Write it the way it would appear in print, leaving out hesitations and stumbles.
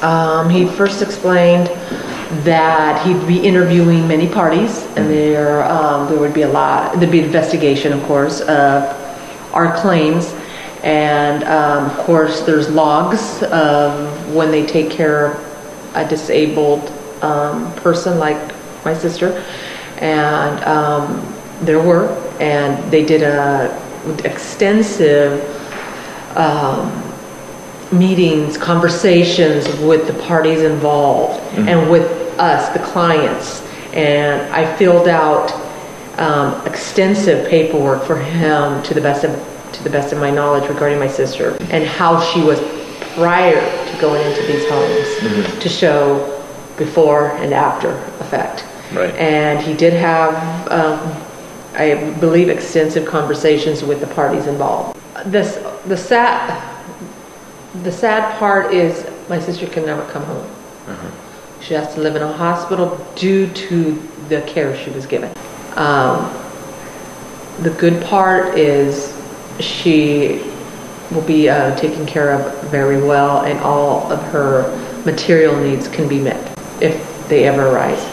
He first explained that he'd be interviewing many parties, and there would be there'd be an investigation, of course, of our claims, and of course there's logs of when they take care of a disabled person like my sister, and they did a extensive meetings, conversations with the parties involved, and with us, the clients, and I filled out extensive paperwork for him to the best of my knowledge regarding my sister and how she was prior to going into these homes, to show before and after effect. Right. And he did have, I believe, extensive conversations with the parties involved. The sad part is my sister can never come home. She has to live in a hospital due to the care she was given. The good part is she will be taken care of very well, and all of her material needs can be met if they ever arise.